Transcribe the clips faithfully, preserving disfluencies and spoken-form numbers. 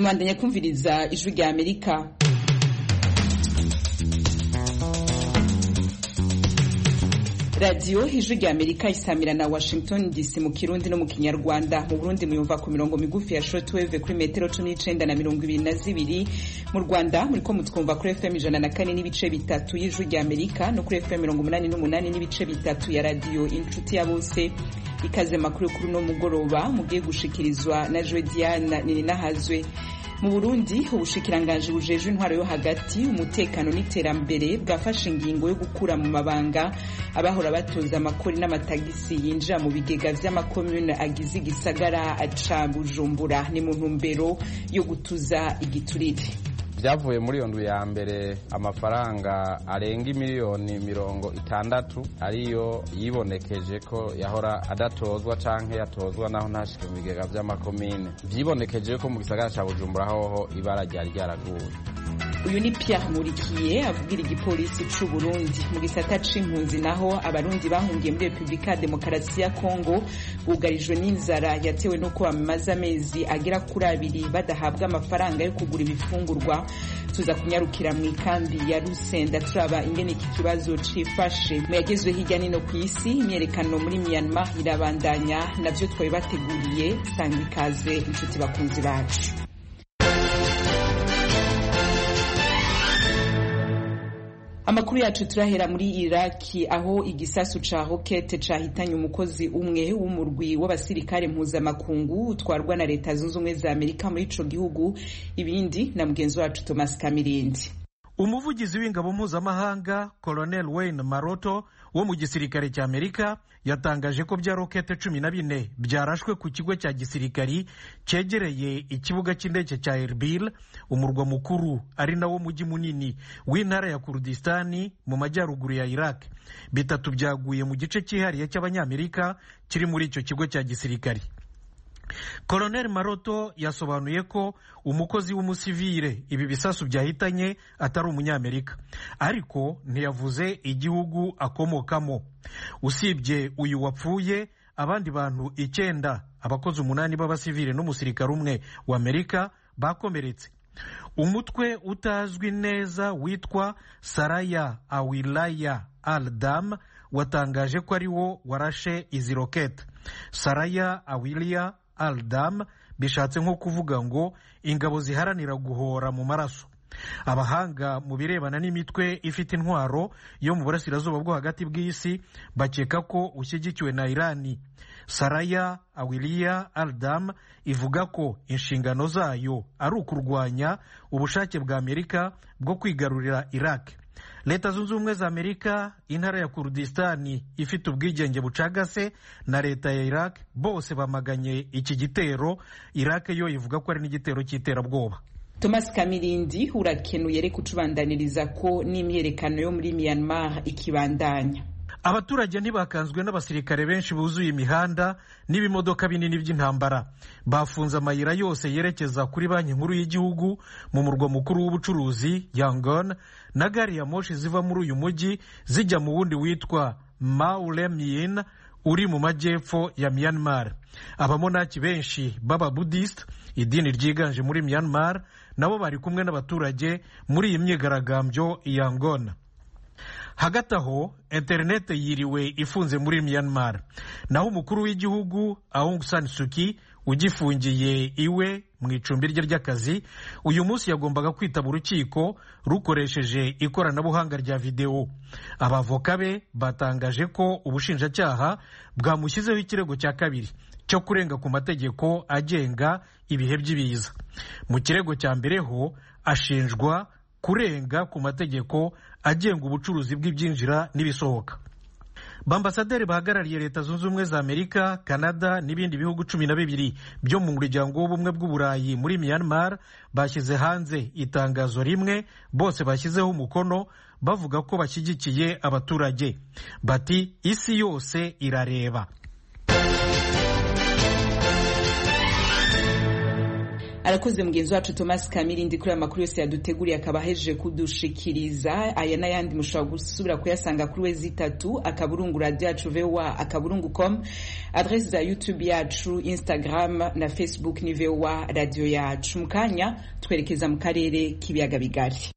Mwandanya kumviriza ijwi rya Amerika. Radio ijwi rya Amerika isamira na Washington D C mu Kirundi no mu Kinyarwanda. Mu Burundi muyumva ku mirongo migufi ya shortwave kuri metero cumi n'icenda na mirongo ibiri na zibiri. Mu Rwanda muriko mutwumva kuri F M ijana na kane n'ibice bitatu y'ijwi rya Amerika no kuri F M mirongo umunani n'umunani n'ibice bitatu ya radio Inshuti ya Bose. Ikaze makuru kuri no mugoroba mugiye gushikirizwa na Joe Diane Nininahazwe. Mu Burundi ubushikiranganje bujeje intwaro yo hagati umutekano n'iterambere bwafashe ingingo yo gukura mu mabanga abahora batoza amakori n'amatagisi yinjira mu bigega vy'amakomune agize igisagara ca Bujumbura ni mu ntumbero yo gutuza igiturire. Byavuye muri iyo ndwi ya mbere amafaranga arenga miliyoni mirongo itandatu ariyo yibonekeje ko yahora adatozwa canke yatozwa naho ntashike mu bigega vy'amakomine. Vyibonekeje ko mu gisagara ca Bujumbura hoho ibara ryari ryaraguye. Uyu ni Pierre Murikiye avugira igipolisi c'u Burundi. Mu gisata c'impunzi naho abarundi bahungiye muri Republika Demokarasi ya Kongo bugarijwe n'inzara yatewe no kuba amaze amezi agera kuri abiri badahabwa amafaranga yo kugura ibifungurwa. Tuza kunyarukira mu ikambi ya Rusenda turaba ingene iki kibazo cifashe. Mu yagezwe hirya nino ku isi imyerekano muri Myanmar irabandanya navyo twaye bateguriye. Sanga ikaze inshuti bakunzi bacu. Amakuru yacu turahera muri Iraki aho igisasu ca rocket cahitanye umukozi umwe w'umurwi w'abasirikare mpuzamakungu utwarwa na leta zunze ubumwe za Amerika muri ico gihugu. Ibindi na mugenzi wacu Thomas Kamirindi. Umuvugizi w'ingabo mpuzamahanga Colonel Wayne Maroto wo mu gisirikare cya Amerika yatangaje ko bya rocket cumi na bine byarashwe ku kigo cya gisirikari cegereye ikibuga cy'indege cya Erbil, umurwa mukuru ari nawo mujyi munini w'intara ya Kurdistani mu majyaruguru ya Iraq. Bitatu byaguye mu gice cyihariye cy'abanyamerika kiri muri icyo kigo cya gisirikari. Colonel Maroto yasobanuye ko umukozi w'umusivile ibi bisasu byahitanye atari umunyamerika, ariko ntiyavuze igihugu akomokamo. Usibye uyu wapfuye, abandi bantu icyenda, abakozi umunani b'abasivile n'umusirikare umwe wa Amerika bakomeretse. Umutwe utazwi neza witwa Saraya Awilaya Al-Dam watangaje ko ari wo warashe izi rocket. Saraya Awilaya Al-Dam bishatse nko kuvuga ngo ingabo ziharanira guhora mu maraso. Abahanga mu birebana n'imitwe ifite intwaro yo mu burasirazuba bwo hagati bw'isi bakeka ko ushyigikiwe na Irani. Saraya Awilaya Al-Dam ivuga ko inshingano zayo ari ukurwanya ubushake bwa Amerika bwo kwigarurira Iraq. Leta zunze ubumwe za Amerika, intara ya Kurdistani ifite ubwigenge bucagase na leta ya Iraq bose bamaganye iki gitero. Iraq yo ivuga ko ari n'igitero cy'iterabwoba. Thomas Kamirindi urakenuye reka ucubandaniriza ko n'imyerekano yo muri Myanmar ikibandanya. Abaturage ntibakanzwe n'abasirikare benshi buzuye imihanda n'ibimodoka binini by'intambara. Bafunze amayira yose yerekeza kuri banki nkuru y'igihugu mu murwa mukuru w'ubucuruzi Yangon, na gari ya moshi ziva muri uyu mujyi zijya mu wundi witwa Maulemyin uri mu majyepfo ya Myanmar. Abamonaki benshi baba Buddhist, idini ryiganje muri Myanmar, nabo bari kumwe n'abaturage muri iyi myigaragambyo Yangon. Hagati aho internet yiriwe ifunze muri Myanmar, naho umukuru w'igihugu Aung San Suu Kyi ugifungiye iwe mu icumbi rye ry'akazi uyu munsi yagombaga kwitaba urukiko rukoresheje ikoranabuhanga rya video. Abavoka be batangaje ko ubushinjacyaha bwamushyizeho ikirego cya kabiri cyo kurenga ku mategeko agenga ibihe by'ibiza. Mu kirego cya mbere ho ashinjwa kurenga ku mategeko agenga ubucuruzi bw'ibyinjira n'ibisohoka. Bambasaderi bahagarariye leta zunze ubumwe za Amerika, Canada n'ibindi bihugu cumi na bibiri byo mu muryango w'ubumwe bw'uburayi muri Myanmar bashyize hanze itangazo rimwe bose bashyizeho umukono bavuga ko bashyigikiye abaturage. Bati isi yose irareba. arakoze mugenzi wacu Thomas Kamirindi kuri amakuru yose yaduteguriye akaba ahejeje kudushikiriza. Aya n'ayandi mushobora gusubira kuyasanga kuri wezi itatu akaburungu radio yacu V O A akaburungu com, adresse za YouTube yacu, Instagram na Facebook ni V O A radio yacu. Mukanya twerekeza mu karere k'ibiyaga bigari.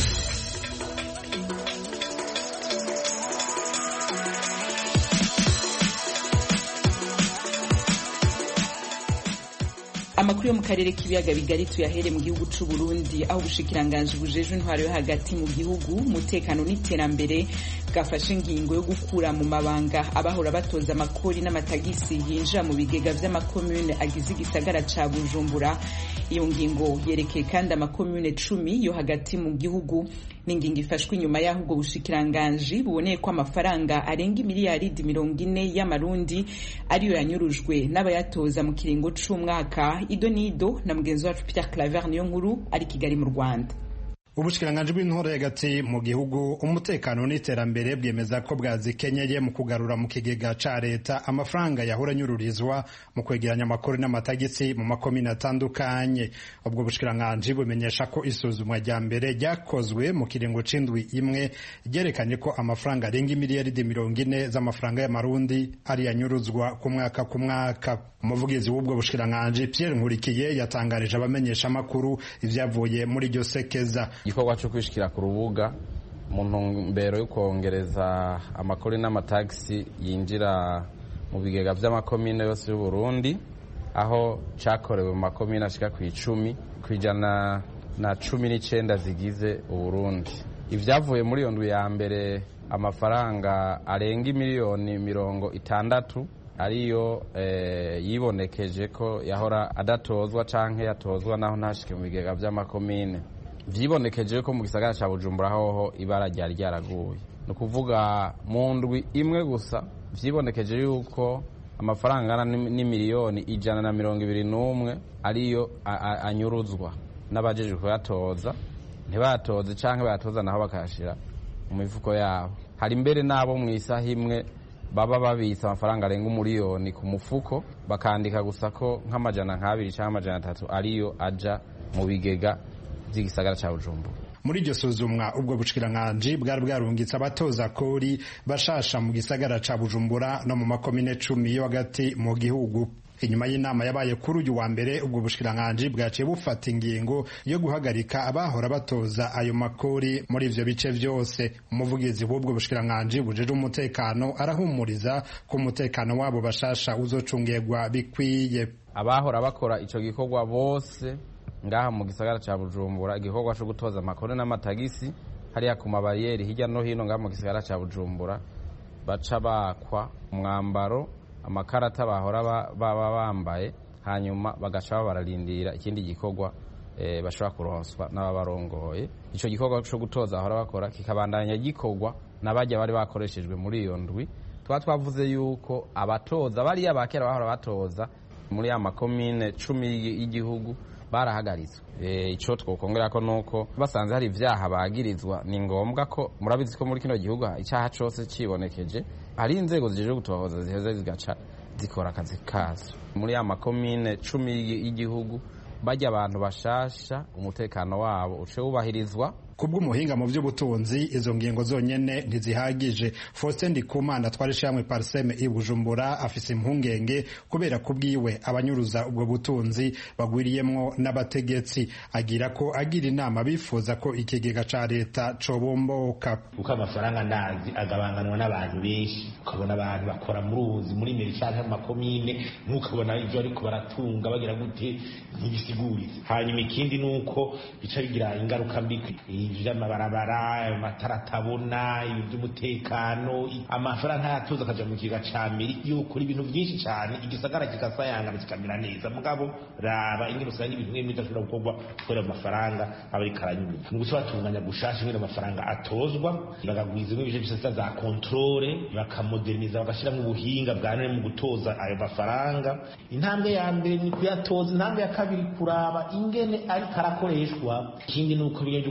Amakuru yo mu karere k'ibiyaga bigari tuyahere mu gihugu c'u Burundi, aho ubushikiranganje bujeje intwaro yo hagati mu gihugu, umutekano n'iterambere bwafashe ingingo yo gukura mu mabanga abahora batoza amakori n'amatagisi yinjira mu bigega vy'amakomune agize igisagara ca Bujumbura. Iyo ngingo yerekeye kandi amakomune cumi yo hagati mu gihugu, n'ingingo ifashwe inyuma y'aho ubwo bushikiranganje buboneye ko amafaranga arenga miliyaridi mirongo ine y'amarundi ariyo yanyurujwe n'abayatoza mu kiringo c'umwaka. Ido nido na mugenzi wacu Pierre Claver niyo nkuru ari Kigali mu Rwanda. Ubushikiranganje bw'intore hagati mu gihugu, umutekano n'iterambere bwemeza ko bwazikenyeye mu kugarura mu kigega ca leta amafaranga yahora nyururizwa mu kwegeranya amakori n'amatagisi mu makomine atandukanye. Ubwo bushikiranganje bumenyesha ko isuzumwa rya mbere ryakozwe mu kiringo c'indwi imwe ryerekanye ko amafaranga arenga miliyaridi mirongo ine z'amafaranga y'amarundi ari yanyuruzwa ku mwaka ku mwaka. Umuvugizi w'ubwo bushikiranganje Pierre Nkurikiye yatangarije abamenyesha makuru ivyavuye muri iryo sekeza. Igikorwa cyo kwishikira ku rubuga mu ntumbero yo kongereza amakori n'amatagisi yinjira mu bigega vy'amakomine yose y'u Burundi, aho cakorewe mu makomine ashika ku icumi kwijana na cumi n'icenda zigize u Burundi. Ivyavuye muri iyo ndwi ya mbere amafaranga arenga miliyoni mirongo itandatu ariyo eh, yibonekeje ko yahora adatozwa canke yatozwa naho ntashike mu bigega vy'amakomine. Vyibonekeje ko mu gisagara ca Bujumbura hoho ibara ryari ryaraguye. No kuvuga mu ndwi imwe gusa vyibonekeje yuko amafaranga ni miliyoni ijana na mirongo ibiri n'umwe ariyo anyuruzwa n'abajeje kuyatoza, ntibatoze canke batoza naho bakashira mu mifuko yabo. Hari mbere nabo mu isaha imwe baba babitsa amafaranga arenga umuriyoni ku mufuko, bakandika gusa ko nk'amajana nk'abiri canke amajana atatu ariyo aja mu bigega by'igisagara ca Bujumbura. Muri iryo suzumwa ubwo bushikiranganje bwari bwarungitse abatoza kori bashasha mu gisagara ca Bujumbura no mu makomine cumi yo hagati mu gihugu. Inyuma y'inama yabaye kuri uyu wa mbere, ubwo bushikiranganje bwaciye bufata ingingo yo guhagarika abahora batoza ayo makori muri ivyo bice vyose. Umuvugizi w'ubwo bushikiranganje bujeje umutekano arahumuriza ko umutekano wabo bashasha uzocungirwa bikwiye. Abahora bakora ico gikorwa bose ngaha mu gisagara ca Bujumbura, igikorwa cyo gutoza amakori n'amatagisi hariya ku mabariyeri hirya no hino ngaha mu gisagara ca Bujumbura, baca bakwa umwambaro, amakarata bahora baba bambaye, hanyuma bagaca bararindira ikindi gikorwa e, bashobora kuronswa n'ababarongoye. Ico gikorwa cyo gutoza ahora bakora kikabandanya gikorwa n'abajya bari bakoreshejwe muri iyo ndwi. Twa twavuze yuko abatoza bari abakera bahora batoza muri ya makomine cumi y'igihugu barahagaritswe. E, ico twokongera ko nuko basanze hari ivyaha bagirizwa, ni ngombwa ko murabizi ko muri kino gihugu icyaha cose cibonekeje hari inzego zijeje gutohoza ziheze zigaca zikora akazi kazo. Muri ya makomine cumi y'igihugu bajya abantu bashasha umutekano wabo uce wubahirizwa. Kubw'umuhinga mu by'ubutunzi izo ngingo zonyene ntizihagije. Faustin Ndikumana twarishamwe Parseme i Bujumbura afise impungenge kubera kubwiwe abanyuruza ubwo butunzi bagwiriyemwo n'abategetsi. Agira ko agira inama bifuza ko ikigega ca leta cobomboka, kuko amafaranga ndazi agabanganwa n'abantu benshi. Ukabona abantu bakora muri uzi muri merishaka mu makomine, nukabona ivyo ariko baratunga bagira gute ntibisigurize. Hanyuma ikindi nuko bica bigira ingaruka mbi vy'amabarabara, amatara atabona, ivy'umutekano, amafaranga yatoza akaja mu kiga ca mbere yuko ibintu byinshi cyane igisagara kikasayangana kikamera neza. Mugabo raba ingero usanga ibintu bimwe bidashobora gukorwa kubera amafaranga abari karanyuma. Mu gusa batunganya gushasha ingero amafaranga atozwa, bagagwizemo ibije byose za controle, bakamoderniza, bagashiramo ubuhinga bwa none mu gutoza ayo mafaranga. Intambwe ya mbere ni kuyatoza, intambwe ya kabiri kuraba ingene ari karakoreshwa. Ikindi nuko bigeje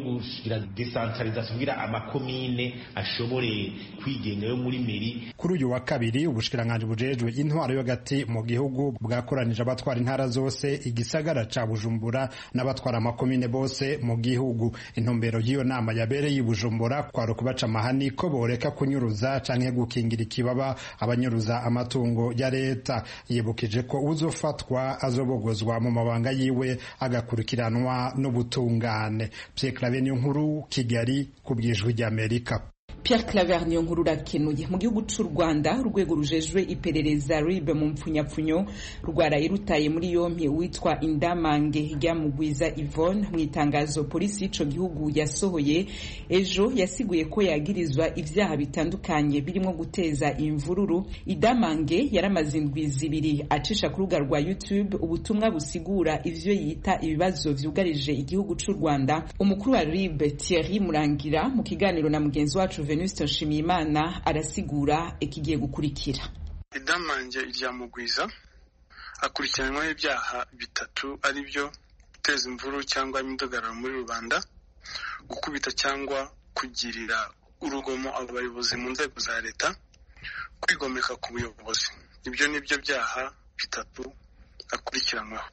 kugira decentralisation kugira amakomine ashobore kwigenga yo muri meri. Kuri uyu wa kabiri ubushikiranganje bujejwe intwaro yo gati mu gihugu bwakoranije abatwara intara zose igisagara ca Bujumbura n'abatwara amakomine bose mu gihugu. Intumbero y'iyo nama yabereye i Bujumbura kwari kubaca amahani ko boreka kunyuruza canke gukingira ikibaba abanyuruza amatungo ya leta. Yibukije ko uzofatwa azobogozwa mu mabanga yiwe agakurikiranwa n'ubutungane. Pierre Claver Niyonkuru, Kigali, kubwijwi ry'Amerika. Pierre Claver Niyonkuru rakenuye. Mu gihugu c'u Rwanda urwego rujejwe iperereza R I B mu mpfunyapfunyo rwaraye rutaye muri yompi witwa Indamange Ryamugwiza Yvonne. Mu itangazo polisi y'ico gihugu yasohoye ejo yasiguye ko yagirizwa ivyaha bitandukanye birimo guteza imvururu. Indamange yaramaze indwi zibiri acisha ku rubuga rwa YouTube ubutumwa busigura ivyo yita ibibazo vyugarije igihugu c'u Rwanda. Umukuru wa R I B Thierry Murangira mu kiganiro na mugenzi wacu Venuste Nshimiyimana arasigura ikigiye gukurikira. Indamange Ryamugwiza akurikiranyweho ibyaha bitatu ari byo guteza imvururu cyangwa imidugararo muri rubanda, gukubita cyangwa kugirira urugomo abayobozi mu nzego za leta, kwigomeka ku buyobozi. Ibyo nibyo byaha bitatu akurikiranyweho.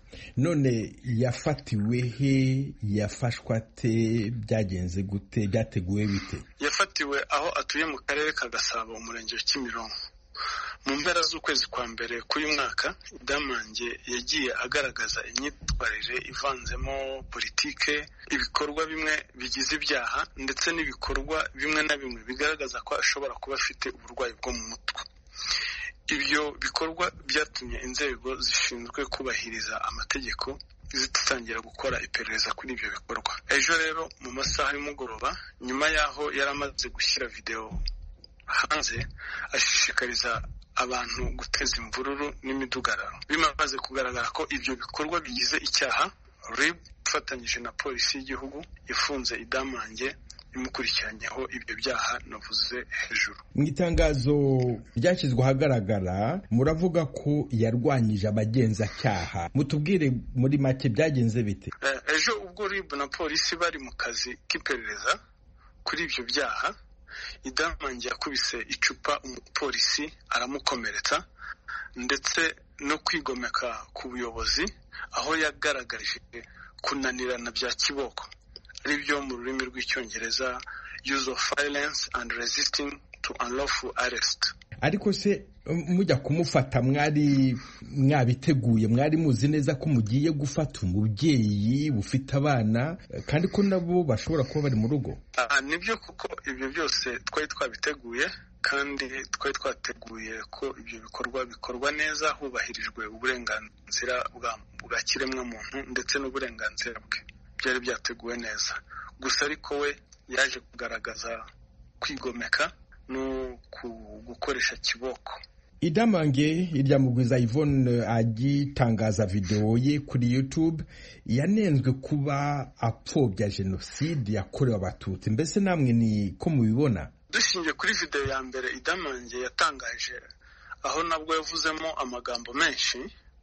None yafatiwe he, yafashwa ate, byagenze gute, byateguwe bite? Yafatiwe aho atuye mu karere ka Gasabo umurenge wa Kimironko. Mu mpera z'ukwezi kwa mbere k'uyu mwaka Indamange yagiye agaragaza imyitwarire ivanzemo politike, ibikorwa bimwe bigize ibyaha ndetse n'ibikorwa bimwe na bimwe bigaragaza ko ashobora kuba afite uburwayi bwo mu mutwe. Ibyo bikorwa byatumye inzego zishinzwe kubahiriza amategeko zitangira gukora iperereza kuri ibyo bikorwa. Ejo rero mu masaha y'umugoroba nyuma yaho yaramaze gushyira video hanze ashishikariza abantu guteza imvururu n'imidugararo. Bimaze kugaragara ko ibyo bikorwa bigize icyaha, R I B ifatanyije na polisi y'igihugu yafunze Indamange imukurikiranyeho ibyo byaha navuze hejuru. Mu itangazo ryashyizwe ahagaragara muravuga ko yarwanyije abagenzacyaha. Mutubwire muri make byagenze bite? Ejo ubwo R I B na polisi bari mu kazi k'iperereza kuri ibyo byaha, Indamange yakubise icupa umupolisi aramukomeretsa ndetse no kwigomeka ku buyobozi, aho yagaragarije kunanirana bya kiboko ari byo mu rurimi rw'icyongereza use of violence and resisting to unlawful arrest. Ariko se mujya kumufata mwari mwabiteguye, mwari muzi neza ko mugiye gufata umubyeyi ufite abana kandi ko nabo bashobora kuba bari mu rugo? Nibyo kuko ibyo byose twari twabiteguye kandi twari twateguye ko ibyo bikorwa bikorwa neza hubahirijwe uburenganzira bwa kiremwa muntu ndetse n'uburenganzira bwe. Byari byateguwe neza. Gusa ariko we yaje kugaragaza kwigomeka no gukoresha kiboko. Indamange Ryamugwiza Yvonne agitangaza video ye kuri YouTube yanenzwe kuba apfobya jenoside yakorewe abatutsi. Mbese namwe ni ko mubibona? Dushingiye kuri video ya mbere Indamange yatangaje aho nabwo yavuzemo amagambo menshi,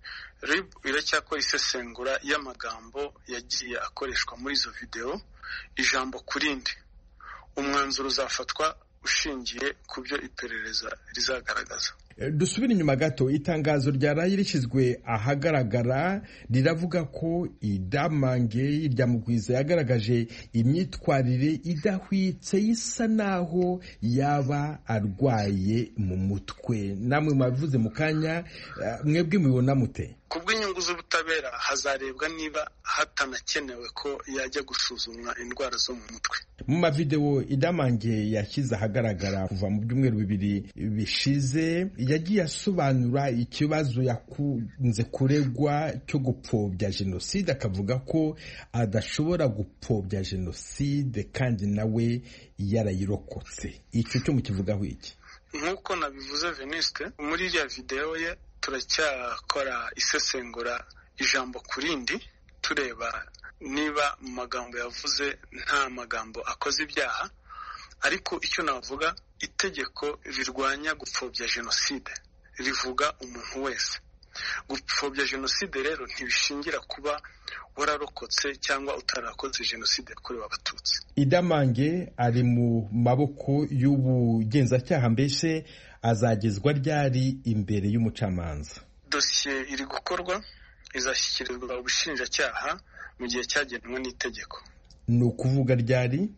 R I B iracyakora isesengura y'amagambo yagiye akoreshwa muri izo video ijambo kurindi. Umwanzuro uzafatwa ushingiye ku byo iperereza rizagaragaza. Dusubira inyuma gato, itangazo ryaraye rishyizwe ahagaragara riravuga ko Indamange Ryamugwiza yagaragaje imyitwarire idahwitse isa naho yaba arwaye mu mutwe. Namwe mwabivuze mu kanya, mwebwe mubibona mute? Kubw'inyungu z'ubutabera hazarebwa niba hatanakenewe ko yajya gusuzumwa indwara zo mu mutwe. Mu mavideo Indamange yashyize ahagaragara kuva mu byumweru bibiri bishize yagiye asobanura ikibazo yakunze kuregwa cyo gupfobya jenoside, akavuga ko adashobora gupfobya jenoside kandi nawe yarayirokotse. Icyo cyo mukivugaho iki? Nk'uko nabivuze Venuste, muri iriya video ye turacyakora isesengura ijambo kurindi tureba niba mu magambo yavuze nta magambo akoze ibyaha. Ariko icyo navuga, itegeko rirwanya gupfobya jenoside rivuga umuntu wese. gupfobya jenoside rero ntibishingira kuba wararokotse cyangwa utarakoze jenoside yakorewe abatutsi. Idamange ari mu maboko y'ubugenzacyaha, mbese azagezwa ryari imbere y'umucamanza? Dosiye iri gukorwa, izashyikirizwa ubushinjacyaha mu gihe cyagenwe n'itegeko. Ni ukuvuga ryari?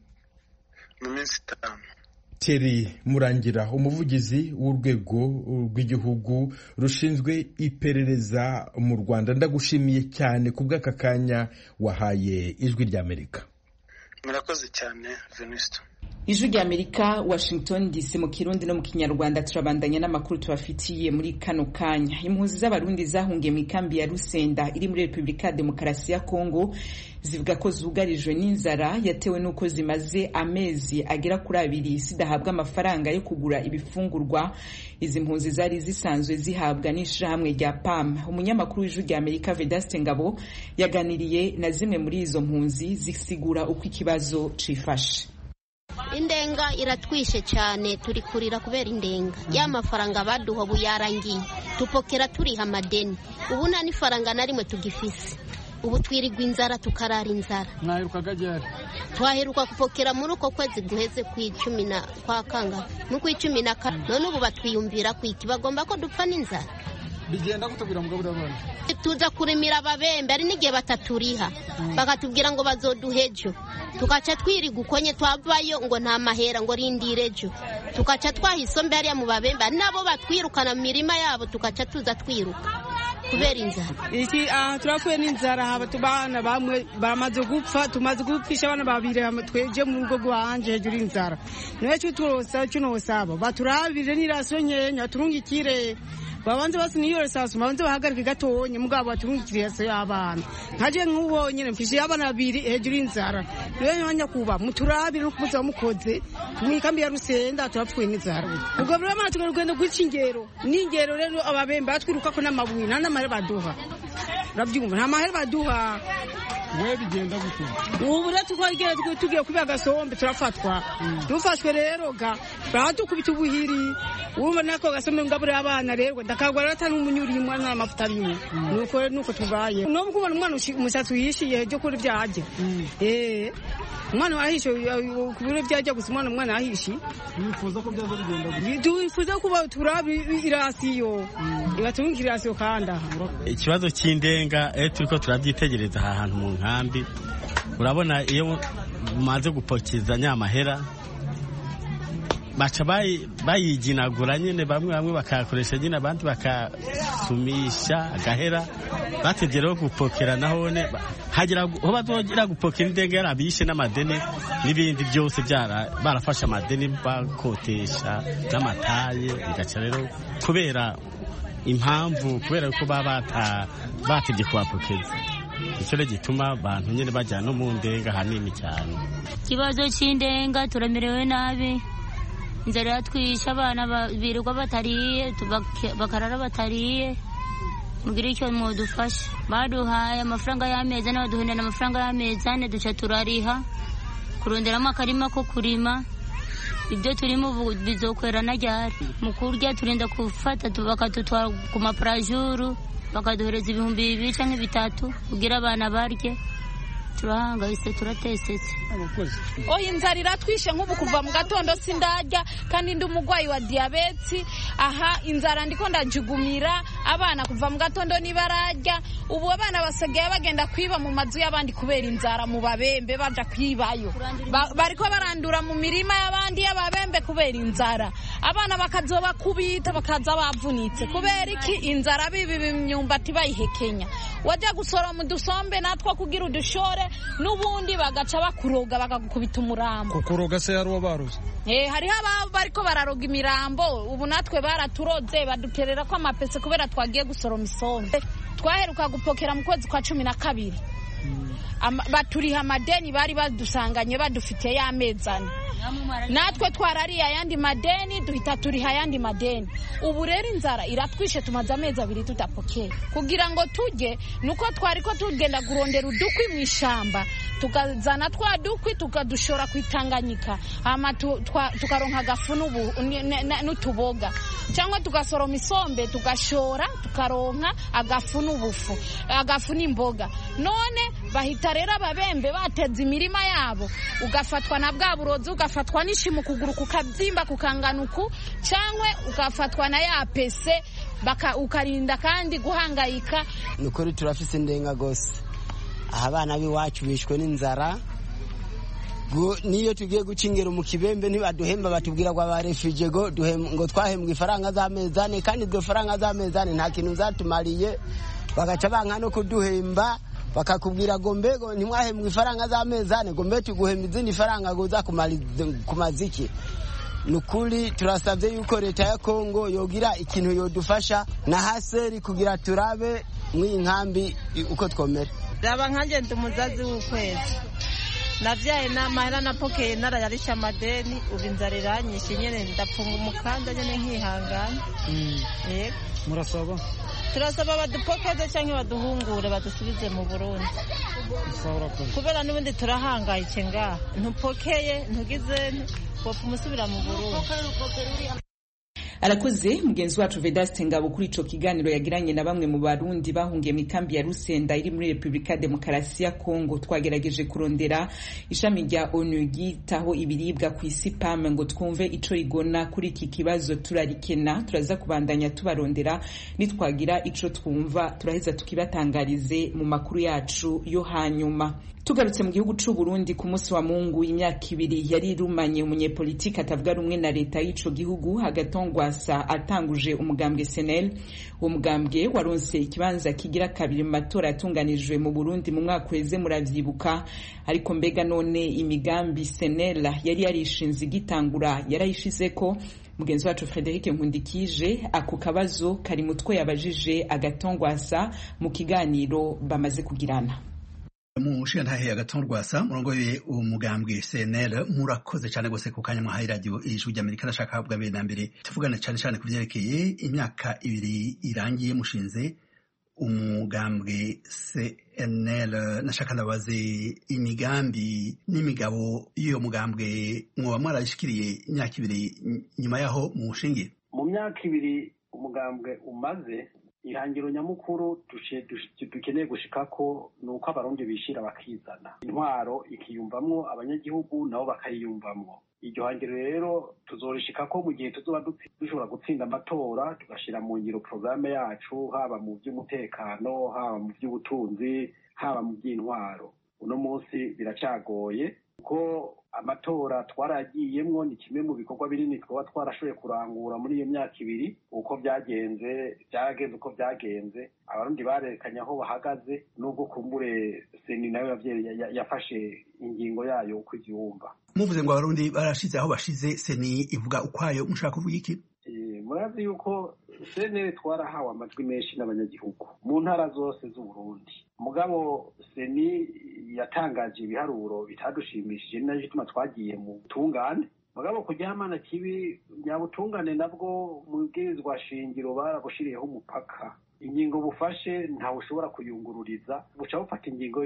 Mu minsi itanu. Thierry Murangira, umuvugizi w'urwego rw'igihugu rushinzwe iperereza mu Rwanda, ndagushimiye cyane ku bw'aka kanya wahaye Ijwi ry'Amerika. Murakoze cyane Venuste. Ijwi ry'Amerika, Washington D C mu Kirundi no mu Kinyarwanda. Turabandanya n'amakuru tubafitiye muri kano kanya. Impunzi z'abarundi zahungiye mu ikambi ya Rusenda iri muri Republika ya Demokarasi ya Kongo zivuga ko zugarijwe n'inzara yatewe nuko zimaze amezi agera kuri abiri zidahabwa amafaranga yo kugura ibifungurwa. Izi mpunzi zari zisanzwe zihabwa n'ishirahamwe rya P A M. Umunyamakuru w'Ijwi ry'Amerika Vedaste Ngabo yaganiriye na zimwe muri izo mpunzi zisigura uko ikibazo cifashe. Indenga iratwishe cyane, turi kurira kubera indenga. Ya mafaranga baduha ubu yarangiye, tupokera turiha amadeni, ubu nta n'ifaranga na rimwe tugifise. Ubu twirigwa inzara tukarara inzara. Mwaherukaga ryari? Twaheruka kupokera muri uko kwezi guheze ku icumi na kwa kanga mu ku icumi na kane. None ubu batwiyumvira kwiki bagomba ko dupfa n'inzara. Bigenda gutubwira mugabura abana. Tuza kurimira ababembe ari n'igihe bataturiha, bakatubwira ngo bazoduhejo, tukaca twiriga ukonye twavayo ngo nta mahera ngo rindirejo, tukaca twahisombe hariya mu babembe nabo batwirukana mu mirima yabo, tukaca tuza twiruka kubera inzara. Iki aha turafuye n'inzara, haba tubana bamwe bamaze gupfa, tumaze gupfisha abana babiri tweje mu rugo rwanje hejuru inzara. Niwe cyo turosa cyo nosaba baturabire n'iraso nyenya turungikire babanze basi niyo resasu babanze bahagarike gatonye mugabo baturungikire yaso y'abana. Nkaje nk'ubonye mfishe abana babiri hejuru inzara. Niwe nyanya kuba muturabire no kumuza mukoze mwikambi ya Rusenda turapfuye n'inzara. Ubwo buri amana tugarugenda gw'ikingero n'ingero rero ababembe batwiruka ko n'amabuye nta n'amahera baduha. Rabyumva nta mahera baduha. We bigenda gute? Ubu rero tukogera tugiye kubiga gasombe turafatwa. Dufashwe rero ga batukubita ubuhiri. Ubu nako gasombe ngabure abana rero ndakagwa rero atari umunyuri mwana amafuta bimwe. Nuko nuko tubaye. No kubona umwana umusatsi yishiye cyo kuri byaje. Eh. Umwana wahishe kubure byaje gusa umwana umwana ahishi. Nifuza ko byazo bigenda gute? Dufuza kuba turabi irasiyo. Ibatungira irasiyo kanda. Ikibazo cy'indenga eh turiko turabyitegereza aha hantu mu nkambi. Urabona iyo umaze gupokiza nyamahera baca bayiginagura nyine, bamwe bamwe bakakoresha nyine abandi bakasumisha agahera, bategeraho gupokera nahone hagira aho bazogira gupokera indenga yarabishe n'amadeni n'ibindi byose byara barafasha amadeni bakotesha n'amataye, bigaca rero kubera impamvu kubera ko baba bategye kubapokeza. Icyo rero gituma abantu nyine bajyana no mu ndenga hanini cyane. Ikibazo cy'indenga turamerewe nabi, inzara yatwisha, abana birirwa batariye bakarara batariye. Mugire icyo mudufasha. Baduhaye amafaranga y'amezi ane, baduhindana amafaranga y'amezi ane, duca turariha kuronderamo akarima ko kurima. Ibyo turimo bizokwera na ryari. Mu kurya turinda gufata bakatutwara ku maparajuru bakaduhereza ibihumbi bibiri canke bitatu kugira abana barye. Turahangayise turatesetse. Oya inzara iratwishe nk'ubu kuva mu gatondo sindarya kandi ndi umugwayi wa diabeti. Aha inzara ndiko ndajugumira abana kuva mu gatondo nibararya. Ubu abana basigaye bagenda kwiba mu mazu y'abandi kubera inzara mu babembe baja kwibayo. Ba, bariko barandura mu mirima y'abandi y'ababembe kubera inzara. Abana bakazoba kubita bakaza bavunitse kubera iki inzara bibi imyumbati bayihekenya. Wajya gusora mu dusombe natwa kugira udushore nubundi bagaca bakuroga bagakubita umurambo. Kukuroga se yari wabaruze? Eh hari aba bariko bararoga imirambo, ubu natwe baraturoze baduterera ko amapese kubera twagiye gusoroma isombe. Twaheruka gupokera mu kwezi kwa cumi na kabiri. Baturiha amadeni bari badusanganye badufite y'amezana. natwe twarariye ayandi madeni duhita turiha ayandi madeni. Ubu rero inzara iratwishe, tumaze amezi abiri tutapokeye. Kugira ngo tujye nuko twari ko tugenda kurondera udukwi mu ishamba, tukazana twa dukwi tukadushora kwitanganyika, hama tukaronka agafu n'utuboga, cyangwa tugasoroma isombe tugashora tukaronka agafu n'ubufu, agafu n'imboga. None bahita rero ababembe bateza imirima yabo, ugafatwa na bwa burozi, ugafatwa n'ishimu kuguru kukabyimba kukanganuku, cyangwa ugafatwa na ya pese baka ukarinda kandi guhangayika. Nukuri turafise indenga gose, abana biwacu bishwe n'inzara. Niyo tugiye gucingera mu kibembe ntibaduhemba, batubwira ngo abarefugee go ngo twahembwe ifaranga z'amezane, kandi ibyo faranga z'amezane nta kintu zatumariye. Bagaca banka no kuduhemba, bakakubwira ngo mbego ntimwahembwe ifaranga z'amezane, ngo mbe tuguhemba izindi faranga ngo za kumaziki. Nukuri turasabye yuko leta ya Kongo yogira ikintu yodufasha na haseri kugira turabe mw'inkambi uko twomera. Raba nkanje ndumuzazi w'ukwezi, navyaye n'amahera napokeye narayarisha amadeni, ubu inzara iranyishe nyene ndapfunga umukanda nyene nkihangana. Yego murasaba turasaba badupokeze cyangwa baduhungure badusubize mu Burundi, kubera n'ubundi turahangayike ngaha, ntupokeye ntugize kopfa umusubira mu Burundi. Arakoze mugenzi wacu Vedaste Ngabo kuri ico kiganiro yagiranye na bamwe mu Barundi bahungiye mu kambi ya Rusenda iri muri Republika Demokarasi ya Kongo. Twagerageje kurondera ishami rya O N U gitaho ibiribwa ku isi P A M ngo twumve ico rigona kuri iki kibazo. Turarikena, turaza kubandanya tubarondera, nitwagira ico twumva turaheza tukibatangarize mu makuru yacu yo hanyuma. Tugarutse mu gihugu c'u Burundi, ku munsi wa Mungu imyaka ibiri yari rumanye umunyepolitiki atavuga rumwe na leta y'ico gihugu Agatongwasa atanguje umugambwe S N L. Uwo mugambwe waronse ikibanza kigira kabiri mu matora yatunganijwe mu Burundi mu mwaka weze, muravyibuka. Ariko mbega none imigambi S N L yari yarishinze igitangura yarayishizeko? Mugenzi wacu Frederic Nkundikije ako kabazo kari mutwe yabajije Agatongwasa mu kiganiro bamaze kugirana. Mu nshingantahe Agatongwasa murongoye umugambwe S N L, murakoze cyane gose ku kanya mwahaye radio ijwi ry'Amerika. Ndashaka bwa mbere na mbere tuvugana cyane cyane kuvyerekeye imyaka ibiri irangiye mushinze umugambwe S N L. Nashaka ndabaze imigambi n'imigabo y'iyo mugambwe mwoba mwarashikiriye imyaka ibiri nyuma yaho mushingiye. Mu myaka ibiri umugambwe umaze, ihangiro nyamukuru dukeneye gushikako nuko abarundi bishira bakizana, intwaro ikiyumvamwo, abanyagihugu nabo bakayiyumvamwo. Iryo hangiro rero tuzorishikako mu gihe tuzoba dushobora gutsinda amatora, tugashira mu ngiro programme yacu, haba mu by'umutekano, haba mu by'ubutunzi, haba mu by'intwaro. Uno munsi biracagoye kuko amatora twaragiyemwo, ni kimwe mu bikorwa binini twaba twarashoboye kurangura muri iyo myaka ibiri. Uko byagenze byagenze uko byagenze, abarundi barerekanye aho bahagaze, nubwo kumbure seni nayo yafashe ingingo yayo uko ivyumva. Muvuze ngo abarundi barashize aho bashize, seni ivuga ukwayo, mushaka kuvuga iki? Murazi yuko seni twarahawe amajwi menshi n'abanyagihugu mu ntara zose z'Uburundi. Mugabo seni yatangaje ibiharuro bitadushimishije, naje tuma twagiye mu tungane. Mugabo kuryamana kibi nyabutungane nabwo mu bwirizwa shingiro barabushiriyeho umupaka. Ingingo bufashe ntawe ushobora kuyungururiza, buca bufata ingingo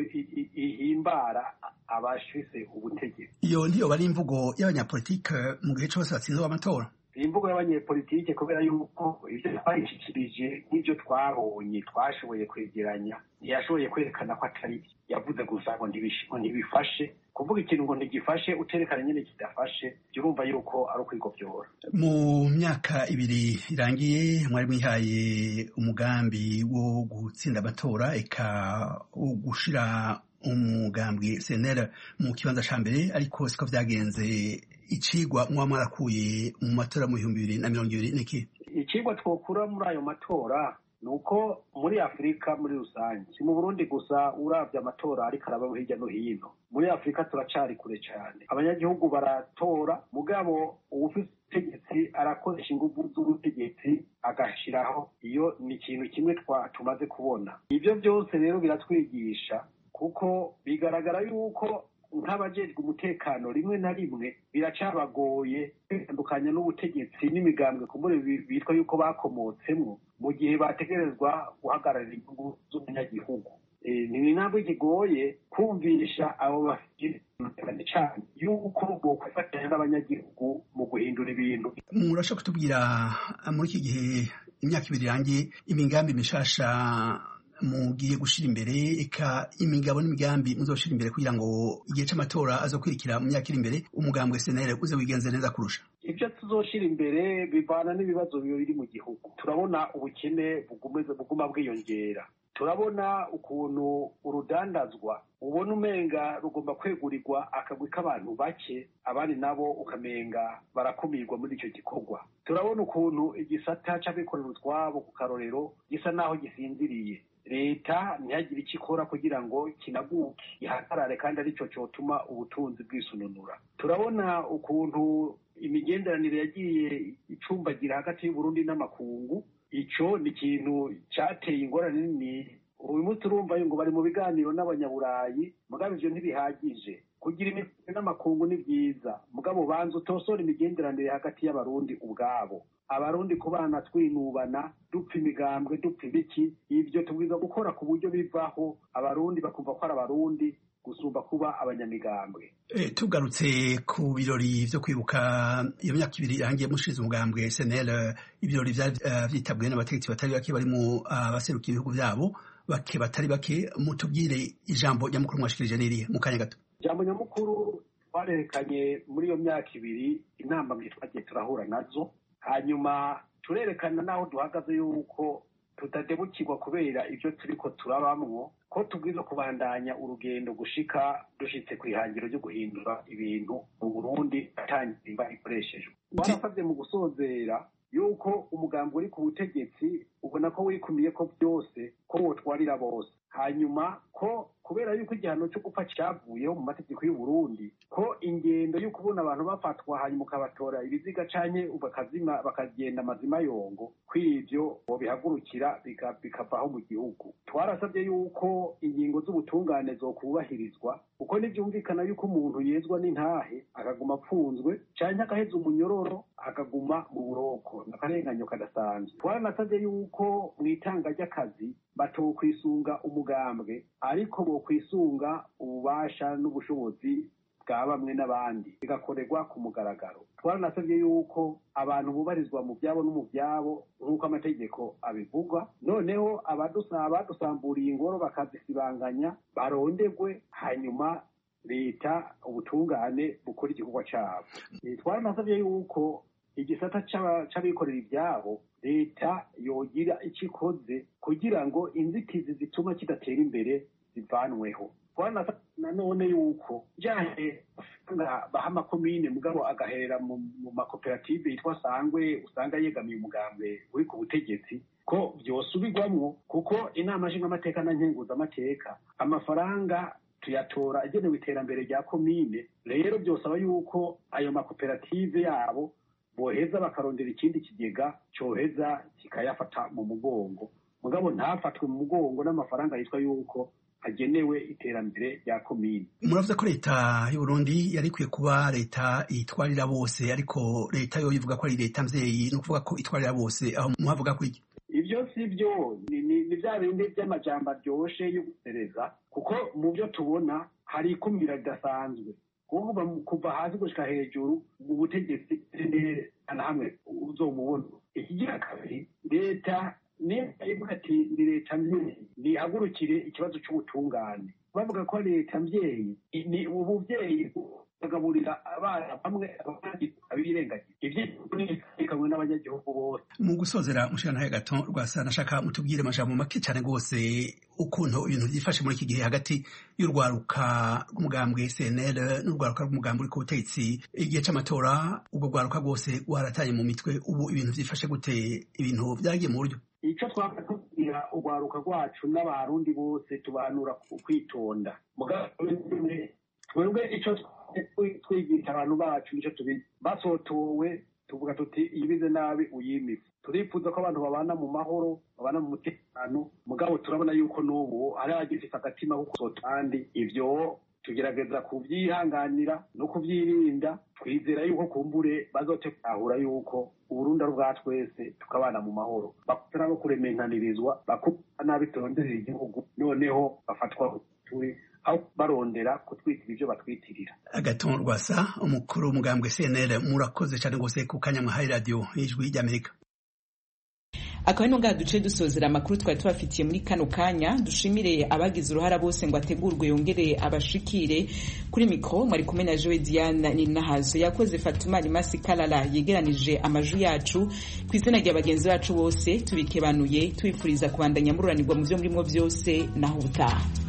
ihimbara abashise ubutegetsi. Iyo ndiyo bari imvugo y'abanyapolitike mu gihe cyose batsinze amatora. Imvugo y'abanyepolitike kubera yuko ivyo twayishikirije n'ivyo twabonye twashoboye kwegeranya, ntiyashoboye kwerekana ko atari byo. Yavuze gusa ngo ntibifashe. Kuvuga ikintu ngo ntigifashe uterekana nyine kidafashe, urumva yuko ari ukwigovyora. Mu myaka ibiri irangiye mwari mwihaye umugambi wo gutsinda amatora, eka gushira umugambwe S N L mu kibanza ca mbere, ariko siko vyagenze. Icigwa mwa mwarakuye mu matora mu bihumbi bibiri na mirongo ibiri niki? Icigwa twokura muri ayo matora nuko muri Afrika muri rusange, si mu Burundi gusa, uravye amatora ariko araba hirya no hino, muri Afrika turacari kure cyane. Abanyagihugu baratora, mugabo uwufise ubutegetsi arakoresha ingufu z'ubutegetsi agashiraho. Iyo ni ikintu kimwe tumaze kubona. Ivyo byose rero biratwigisha, kuko bigaragara yuko nk'abajejwe umutekano rimwe na rimwe biracabagoye kwitandukanya n'ubutegetsi n'imigambwe kumbure bitwa yuko bakomotsemwo mu gihe bategerezwa guhagararira inyungu z'umunyagihugu. ni intambwe ikigoye kumvisha abo bafite cyane yuko bokwifatanya n'abanyagihugu mu guhindura ibintu. Murashaka kutubwira muri iki gihe imyaka ibiri irangiye imigambi mishasha mugiye gushira imbere, eka imigabo n'imigambi muzoshira imbere kugira ngo igihe c'amatora azokwirikira mu myaka iri imbere umugambwe S N L uze wigenze neza kurusha? Ibyo tuzoshira imbere bivana n'ibibazo biri mu gihugu. Turabona ubukene bugumeze buguma bwiyongera, turabona ukuntu urudandazwa ubona umenga rugomba kwegurirwa akagwi k'abantu bake, abandi nabo ukamenga barakumirwa muri icyo gikorwa. Turabona ukuntu igisata c'abikorera utwabo ku karorero gisa naho gisinziriye. Leta ntihagire icyo ikora kugira ngo kinaguke ihagarare, kandi aricyo cyotuma ubutunzi bwisununura. Turabona ukuntu imigenderanire yagiye icumbagira hagati y'Uburundi n'amakungu. Ico ni ikintu cyateye ingorane nini. Uyu munsi urumva ngo bari mu biganiro n'abanyaburayi, mugabo ivyo ntibihagije. Kugira imigenderanire n'amakungu ni byiza, mugabo banza utosora imigenderanire hagati y'abarundi ubwabo. Abarundi kubana twinubana, dupfa imigambwe, dupfa ibiki, ivyo tubwiza gukora ku buryo bivaho abarundi bakumva ko ari abarundi gusumba kuba abanyamigambwe. E, tugarutse ku birori vyo kwibuka iyo myaka ibiri irangiye mushize umugambwe S N L, ibirori vyari uh, vyitabwe n'abategetsi batari bake barimo abaserukiye uh, ibihugu vyabo bake batari bake. Mutubwire ijambo nyamukuru mwashikirije nirihe mu kanya gato? Ijambo nyamukuru twarerekanye muri iyo myaka ibiri inamba twagiye turahura nazo, hanyuma turerekana naho duhagaze yuko tutadebukirwa kubera ibyo turiko turabamwo, ko tubwiza kubandanya urugendo gushika dushitse ku ihangiro ryo guhindura ibintu mu Burundi atangira ikoreshejwe. Twarasabye mu gusozera yuko umugambi uri ku butegetsi ubona ko wikumiye ko byose ko wotwarira bose, hanyuma ko kubera yuko igihano cyo gupfa cyavuyeho mu mategeko y'u Burundi, ko ingendo yo kubona abantu bafatwa hanyuma ukabatora ibiziga canke bakazima bakagenda amazima yongo, kw'ivyo bobihagurukira bikavaho mu gihugu. Twarasabye yuko ingingo z'ubutungane zokubahirizwa, kuko ntivyumvikana yuko umuntu yezwa n'intahe akaguma apfunzwe canke akaheza umunyororo akaguma mu buroko, n'akarenganyo kadasanzwe. Twaranasabye yuko mw'itanga ry'akazi batokwisunga umugambwe, ariko bokwisunga ububasha n'ubushobozi bwa bamwe n'abandi, bigakorerwa ku mugaragaro. Twaranasabye yuko abantu bubarizwa mu byabo no mu byabo nk'uko amategeko abivuga, noneho abadusamburiye ingoro bakazisibanganya barondegwe, hanyuma leta ubutungane bukora igikorwa cyabo. Twaranasabye yuko igisata c'abikorera ibyabo leta yogira icyo ikoze kugira ngo inzitizi zituma kidatera imbere zivanweho. Twanasabye nanone yuko jahe baha amakomine mugabo agaherera mu makoperative yitwa Sangwe usanga yegamiye umugambwe uri ku butegetsi, ko vyosubirwamwo, kuko inama nshingamateka na nkenguzamateka amafaranga tuyatora agenewe iterambere rya komine. Rero byosaba yuko ayo makoperative yabo boheza bakarondera ikindi kigega coheza kikayafata mu mugongo, mugabo ntafatwe mu mugongo n'amafaranga yitwa yuko agenewe iterambere rya komine. Muravuze ko leta y'u Burundi yari ikwiye kuba leta itwarira bose, ariko leta yo ivuga ko ari leta mvyeyi, no kuvuga ko itwarira bose, aho muhavuga ko iki? Ivyo sivyo, ni vya bindi vy'amajambo aryoshe yo gusereza, kuko mu byo tubona hari ikumira ridasanzwe. Kuvuga kuva hasi gushika hejuru mu butegetsi na hamwe uzomubona. Ikigira kabiri, leta niba ivuga ati ni leta mvyeyi nihagurukire ikibazo c'ubutungane. Bavuga ko leta mvyeyi ni ubuvyeyi bagaburira abana bamwe abandi abirengagiza. Ivyo bikamwe n'abanyagihugu bose. Mu gusozera mushana gato rwasa nashaka mutubwire amajambo make cyane gose ukuntu ibintu byifashe muri iki gihe hagati y'urwaruka rw'umugambwe S N L n'urwaruka rw'umugambwe uri ku butegetsi. Igihe c'amatora ubwo rwaruka rwose rwaratanye mu mitwe, ubu ibintu byifashe gute? Ibintu byagiye mu buryo? Ico twakatubwira urwaruka rwacu n'abarundi bose tubanura kwitonda. Mugabe twebwe ico twigisha abantu bacu nico tubizi, basotowe tuvuga tuti ibize nabi uyimifu. Turifuza ko abantu babana mu mahoro, babana mu mutekano, mugabo turabona yuko n'ubu ari agifise agatima ko kandi ivyo tugerageza kubyihanganira no kubyirinda twizera yuko kumbure bazotahura yuko Uburundi ari ubwa twese tukabana mu mahoro bakutara no kuremenkanirizwa bakubana nabitonderera igihugu noneho bafatwa turi aho barondera kutwitira ibyo batwitirira. Agaton Rwasa umukuru w'umugambwe C N L murakoze cyane gose ku kanya mwa radio y'ijwi ry'Amerika. Akaba ino ngaha duce dusozera amakuru twari tubafitiye muri kano kanya. Dushimire abagize uruhara bose ngo ategurwe yongere abashikire. Kuri mikro mwari kumwe na Joe Diane Ninahazo, yakoze Fatuma Limasi Kalala yegeranije amaju yacu. Ku izina rya bagenzi bacu bose tubikebanuye tubifuriza kubandanya mururanirwa mu byo murimo byose naho ubutaha.